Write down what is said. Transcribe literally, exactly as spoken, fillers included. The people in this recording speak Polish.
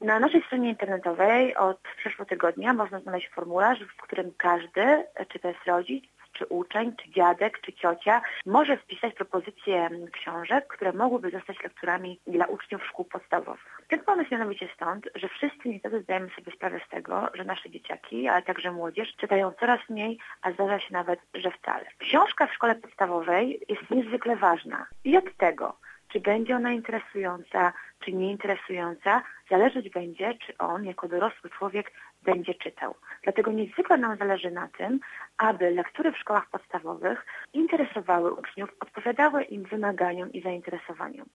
Na naszej stronie internetowej od przeszłego tygodnia można znaleźć formularz, w którym każdy, czy to jest rodzic, czy uczeń, czy dziadek, czy ciocia, może wpisać propozycje książek, które mogłyby zostać lekturami dla uczniów szkół podstawowych. Ten pomysł mianowicie stąd, że wszyscy niestety zdajemy sobie sprawę z tego, że nasze dzieciaki, ale także młodzież czytają coraz mniej, a zdarza się nawet, że wcale. Książka w szkole podstawowej jest niezwykle ważna i od tego, czy będzie ona interesująca, czy nieinteresująca, zależeć będzie, czy on jako dorosły człowiek będzie czytał. Dlatego niezwykle nam zależy na tym, aby lektury w szkołach podstawowych interesowały uczniów, odpowiadały im wymaganiom i zainteresowaniom.